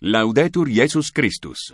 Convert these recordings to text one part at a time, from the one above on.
Laudetur Jesus Christus.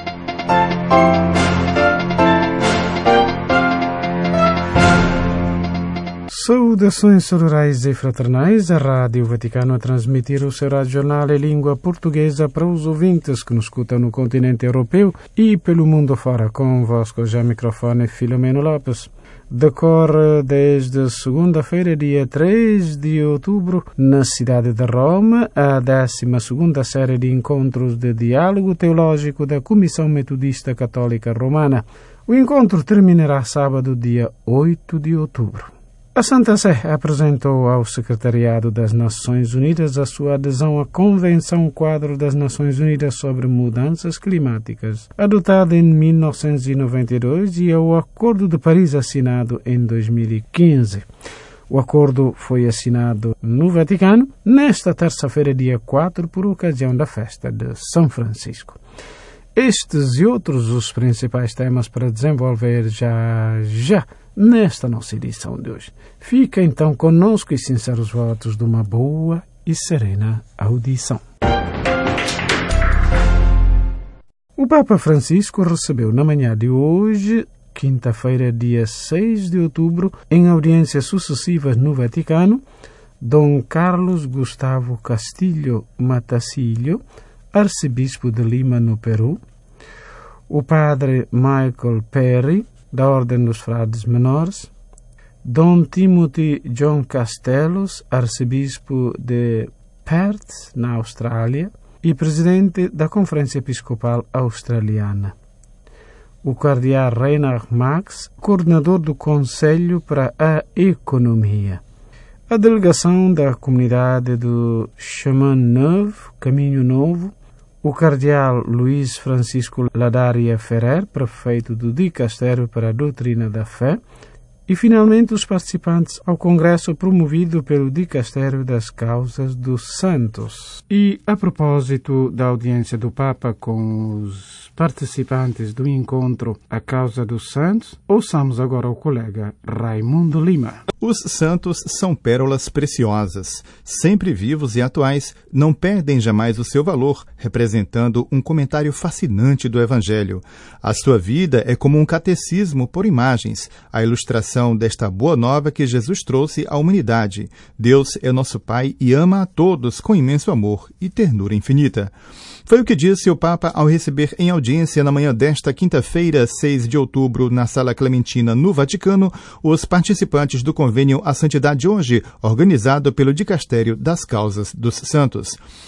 Saudações sororais e fraternais. A Rádio Vaticano a transmitir o seu jornal em língua portuguesa para os ouvintes que nos escutam no continente europeu e pelo mundo fora. Convosco já microfone Filomeno Lopes. Decorre desde segunda-feira, dia 3 de outubro, na cidade de Roma, a 12ª série de encontros de diálogo teológico da Comissão Metodista Católica Romana. O encontro terminará sábado, dia 8 de outubro. A Santa Sé apresentou ao Secretariado das Nações Unidas a sua adesão à Convenção Quadro das Nações Unidas sobre Mudanças Climáticas, adotada em 1992, e ao Acordo de Paris, assinado em 2015. O acordo foi assinado no Vaticano nesta terça-feira, dia 4, por ocasião da festa de São Francisco. Estes e outros os principais temas para desenvolver já nesta nossa edição de hoje. Fica então conosco e sinceros votos de uma boa e serena audição. O Papa Francisco recebeu na manhã de hoje, quinta-feira, dia 6 de outubro, em audiências sucessivas no Vaticano, Dom Carlos Gustavo Castilho Matacilho, arcebispo de Lima, no Peru, o padre Michael Perry, da Ordem dos Frades Menores, Dom Timothy John Castelos, arcebispo de Perth, na Austrália, e presidente da Conferência Episcopal Australiana, o cardeal Reinhard Marx, coordenador do Conselho para a Economia, a delegação da comunidade do Chemin Neuf, Caminho Novo, o cardeal Luís Francisco Ladaria Ferrer, prefeito do Dicastério para a Doutrina da Fé, e, finalmente, os participantes ao congresso promovido pelo Dicastério das Causas dos Santos. E, a propósito da audiência do Papa com os participantes do encontro A Causa dos Santos, ouçamos agora o colega Raimundo Lima. Os santos são pérolas preciosas, sempre vivos e atuais, não perdem jamais o seu valor, representando um comentário fascinante do Evangelho. A sua vida é como um catecismo por imagens, a ilustração desta boa nova que Jesus trouxe à humanidade. Deus é nosso Pai e ama a todos com imenso amor e ternura infinita. Foi o que disse o Papa ao receber em audiência na manhã desta quinta-feira, 6 de outubro, na Sala Clementina, no Vaticano, os participantes do Convênio A Santidade Hoje, organizado pelo Dicastério das Causas dos Santos.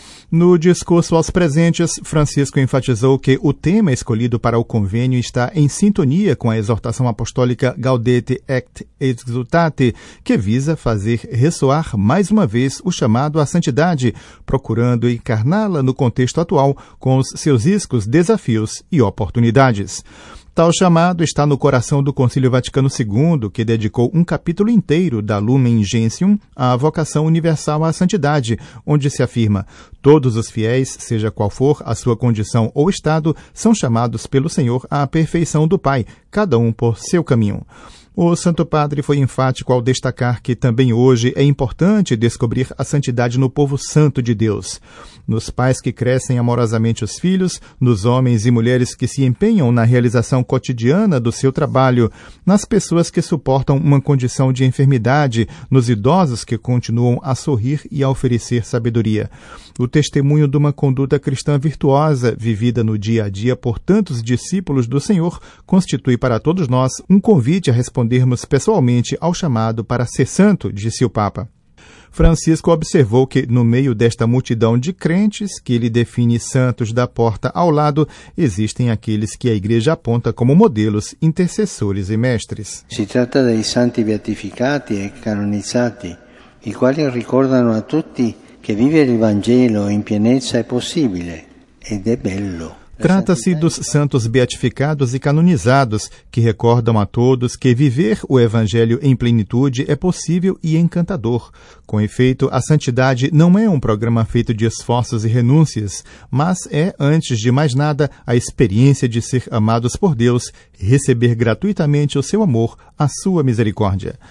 No discurso aos presentes, Francisco enfatizou que o tema escolhido para o convênio está em sintonia com a exortação apostólica Gaudete et Exsultate, que visa fazer ressoar mais uma vez o chamado à santidade, procurando encarná-la no contexto atual com os seus riscos, desafios e oportunidades. Tal chamado está no coração do Concílio Vaticano II, que dedicou um capítulo inteiro da Lumen Gentium à vocação universal à santidade, onde se afirma: todos os fiéis, seja qual for a sua condição ou estado, são chamados pelo Senhor à perfeição do Pai, cada um por seu caminho. O Santo Padre foi enfático ao destacar que também hoje é importante descobrir a santidade no povo santo de Deus, nos pais que crescem amorosamente os filhos, nos homens e mulheres que se empenham na realização cotidiana do seu trabalho, nas pessoas que suportam uma condição de enfermidade, nos idosos que continuam a sorrir e a oferecer sabedoria. O testemunho de uma conduta cristã virtuosa, vivida no dia a dia por tantos discípulos do Senhor, constitui para todos nós um convite a respondermos pessoalmente ao chamado para ser santo, disse o Papa. Francisco observou que, no meio desta multidão de crentes, que ele define santos da porta ao lado, existem aqueles que a Igreja aponta como modelos, intercessores e mestres. Si tratta dei santi beatificati e canonizzati, i quali ricordano a tutti che vivere il Vangelo in pienezza è possibile ed è bello. Trata-se dos santos beatificados e canonizados, que recordam a todos que viver o Evangelho em plenitude é possível e encantador. Com efeito, a santidade não é um programa feito de esforços e renúncias, mas é, antes de mais nada, a experiência de ser amados por Deus e receber gratuitamente o seu amor, a sua misericórdia.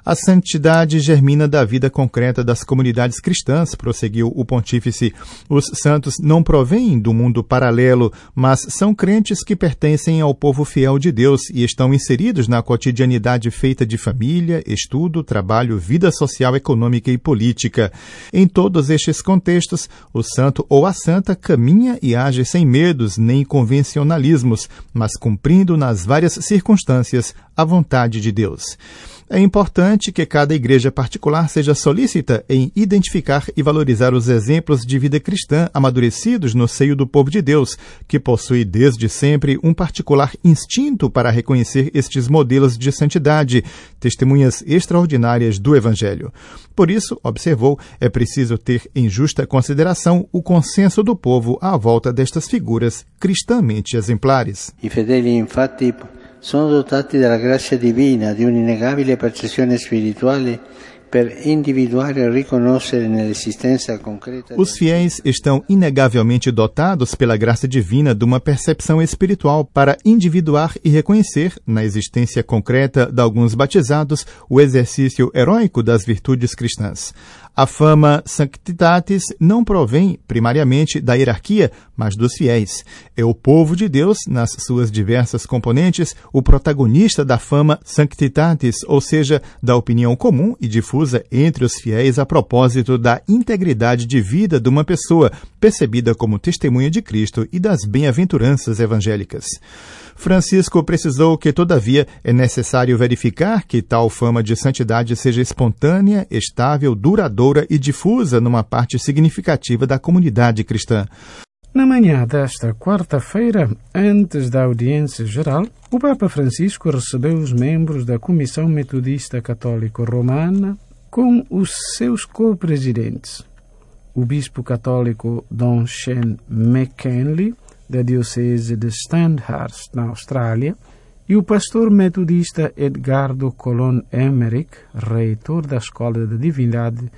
A santidade germina da vida concreta das comunidades cristãs, prosseguiu o pontífice. Os santos não provêm do mundo paralelo, mas são crentes que pertencem ao povo fiel de Deus e estão inseridos na cotidianidade feita de família, estudo, trabalho, vida social, econômica e política. Em todos estes contextos, o santo ou a santa caminha e age sem medos nem convencionalismos, mas cumprindo nas várias circunstâncias a vontade de Deus. É importante que cada igreja particular seja solícita em identificar e valorizar os exemplos de vida cristã amadurecidos no seio do povo de Deus, que possui desde sempre um particular instinto para reconhecer estes modelos de santidade, testemunhas extraordinárias do Evangelho. Por isso, observou, é preciso ter em justa consideração o consenso do povo à volta destas figuras cristamente exemplares. I fedeli, infatti, sono dotati dalla grazia divina di un'innegabile percezione spirituale per individuare e riconoscere nell'esistenza concreta. Os fiéis estão inegavelmente dotados pela graça divina de uma percepção espiritual para individuar e reconhecer, na existência concreta de alguns batizados, o exercício heróico das virtudes cristãs. A fama Sanctitatis não provém, primariamente, da hierarquia, mas dos fiéis. É o povo de Deus, nas suas diversas componentes, o protagonista da fama Sanctitatis, ou seja, da opinião comum e difusa entre os fiéis a propósito da integridade de vida de uma pessoa, percebida como testemunha de Cristo e das bem-aventuranças evangélicas. Francisco precisou que, todavia, é necessário verificar que tal fama de santidade seja espontânea, estável, duradoura e difusa numa parte significativa da comunidade cristã. Na manhã desta quarta-feira, antes da audiência geral, o Papa Francisco recebeu os membros da Comissão Metodista Católica Romana com os seus co-presidentes, o bispo católico Don Shane McKinley, da Diocese de Sandhurst, na Austrália, e o pastor metodista Edgardo Colon Emmerich, reitor da Escola de Divindade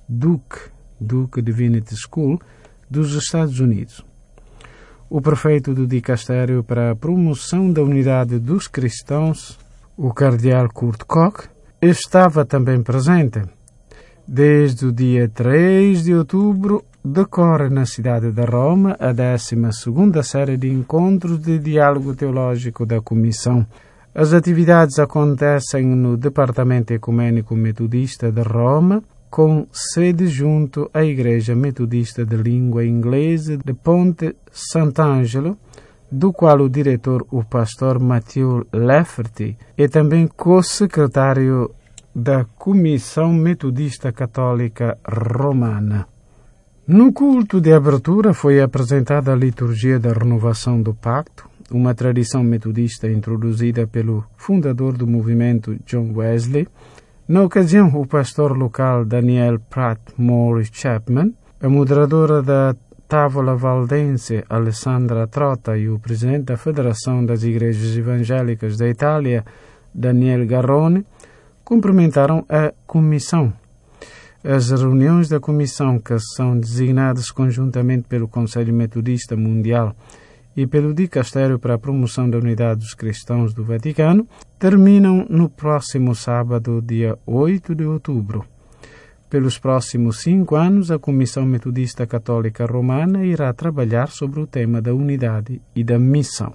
Duke Divinity School, dos Estados Unidos. O prefeito do Dicastério para a Promoção da Unidade dos Cristãos, o cardeal Kurt Koch, estava também presente. Desde o dia 3 de outubro, decorre na cidade de Roma a 12ª série de encontros de diálogo teológico da Comissão. As atividades acontecem no Departamento Ecumênico Metodista de Roma, com sede junto à Igreja Metodista de Língua Inglesa de Ponte Sant'Angelo, do qual o diretor, o pastor Matthew Lafferty, é também co-secretário da Comissão Metodista Católica Romana. No culto de abertura foi apresentada a liturgia da renovação do pacto, uma tradição metodista introduzida pelo fundador do movimento John Wesley. Na ocasião, o pastor local Daniel Pratt Morris Chapman, a moderadora da Távola Valdense Alessandra Trotta e o presidente da Federação das Igrejas Evangélicas da Itália, Daniel Garrone, cumprimentaram a comissão. As reuniões da comissão, que são designadas conjuntamente pelo Conselho Metodista Mundial e pelo Dicastério para a Promoção da Unidade dos Cristãos do Vaticano, terminam no próximo sábado, dia 8 de outubro. Pelos próximos 5 anos, a Comissão Metodista Católica Romana irá trabalhar sobre o tema da unidade e da missão.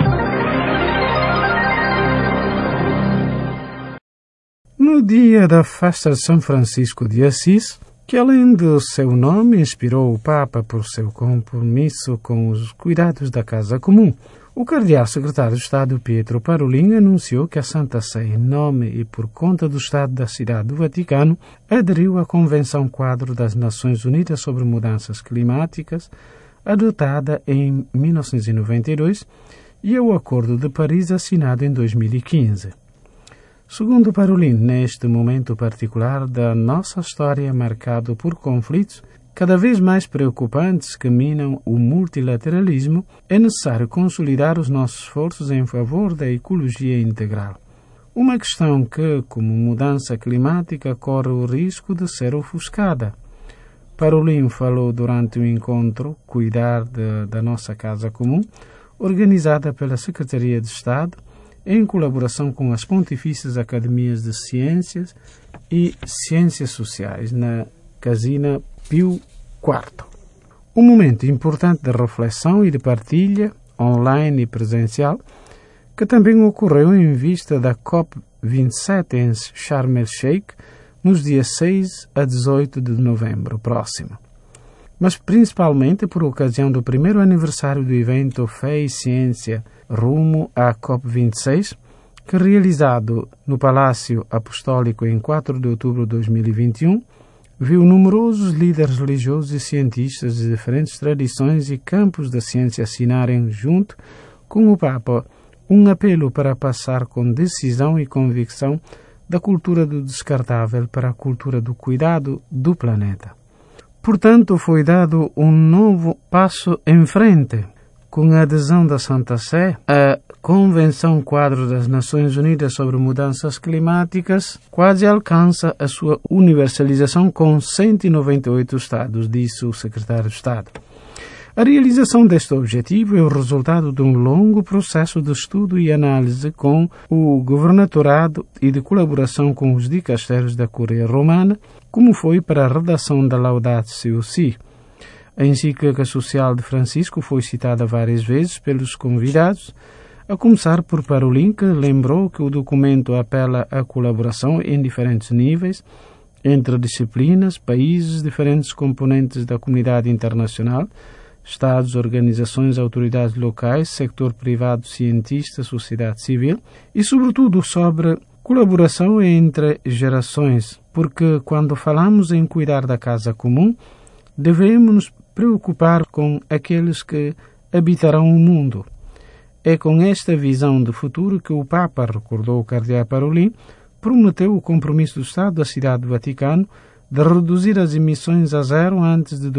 No dia da festa de São Francisco de Assis, que além do seu nome inspirou o Papa por seu compromisso com os cuidados da casa comum, o cardeal secretário de Estado Pietro Parolin anunciou que a Santa Sé, em nome e por conta do Estado da Cidade do Vaticano, aderiu à Convenção Quadro das Nações Unidas sobre Mudanças Climáticas, adotada em 1992, e ao Acordo de Paris, assinado em 2015. Segundo Parolin, neste momento particular da nossa história marcado por conflitos cada vez mais preocupantes que minam o multilateralismo, é necessário consolidar os nossos esforços em favor da ecologia integral. Uma questão que, como mudança climática, corre o risco de ser ofuscada. Parolin falou durante o encontro Cuidar da Nossa Casa Comum, organizada pela Secretaria de Estado em colaboração com as Pontifícias Academias de Ciências e Ciências Sociais, na Casina Pio IV. Um momento importante de reflexão e de partilha, online e presencial, que também ocorreu em vista da COP27 em Sharm el-Sheikh, nos dias 6 a 18 de novembro próximo. Mas principalmente por ocasião do primeiro aniversário do evento Fé e Ciência rumo à COP26, que realizado no Palácio Apostólico em 4 de outubro de 2021, viu numerosos líderes religiosos e cientistas de diferentes tradições e campos da ciência assinarem, junto com o Papa, um apelo para passar com decisão e convicção da cultura do descartável para a cultura do cuidado do planeta. Portanto, foi dado um novo passo em frente, com a adesão da Santa Sé à Convenção Quadro das Nações Unidas sobre Mudanças Climáticas, quase alcança a sua universalização com 198 Estados, disse o secretário de Estado. A realização deste objetivo é o resultado de um longo processo de estudo e análise com o governatorado e de colaboração com os dicastérios da Curia Romana, como foi para a redação da Laudatio Si. A encíclica social de Francisco foi citada várias vezes pelos convidados, a começar por Parolin, que lembrou que o documento apela à colaboração em diferentes níveis, entre disciplinas, países, diferentes componentes da comunidade internacional, Estados, organizações, autoridades locais, sector privado, cientistas, sociedade civil e, sobretudo, sobre colaboração entre gerações, porque quando falamos em cuidar da casa comum, devemos nos preocupar com aqueles que habitarão o mundo. É com esta visão de futuro que o Papa, recordou o cardeal Parolin, prometeu o compromisso do Estado da Cidade do Vaticano de reduzir as emissões a zero antes de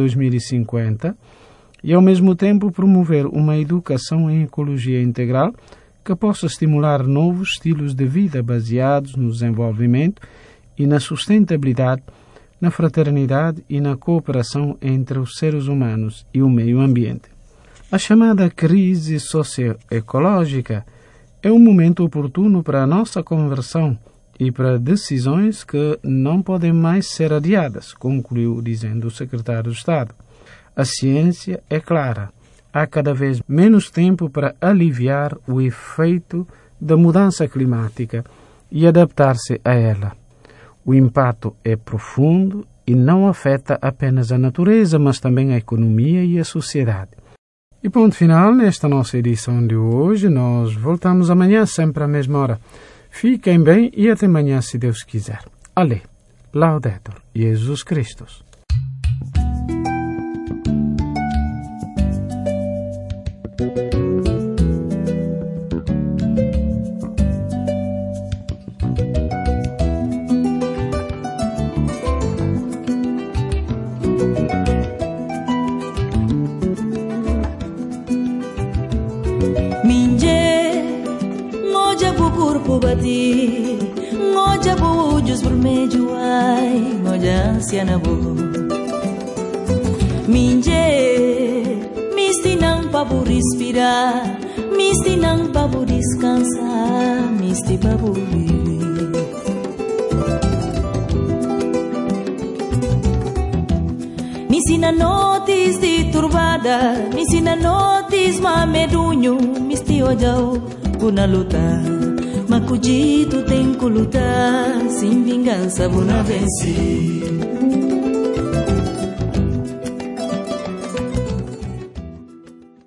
2050 e, ao mesmo tempo, promover uma educação em ecologia integral que possa estimular novos estilos de vida baseados no desenvolvimento e na sustentabilidade, na fraternidade e na cooperação entre os seres humanos e o meio ambiente. A chamada crise socioecológica é um momento oportuno para a nossa conversão e para decisões que não podem mais ser adiadas, concluiu dizendo o secretário de Estado. A ciência é clara. Há cada vez menos tempo para aliviar o efeito da mudança climática e adaptar-se a ela. O impacto é profundo e não afeta apenas a natureza, mas também a economia e a sociedade. E ponto final nesta nossa edição de hoje. Nós voltamos amanhã, sempre à mesma hora. Fiquem bem e até amanhã, se Deus quiser. Ale, Laudetur Jesus Christus. Bati, ngoja bujus bermeju ai, ngoja ansiana bo. Minje, misti nang pabu respirar, misti nang pabu descansar, misti pabu viver. Misti na notis de turbada, misti na notis mamedunho, misti ojau puna lutar. Macudito tem que lutar, sem vingança vou na vencer.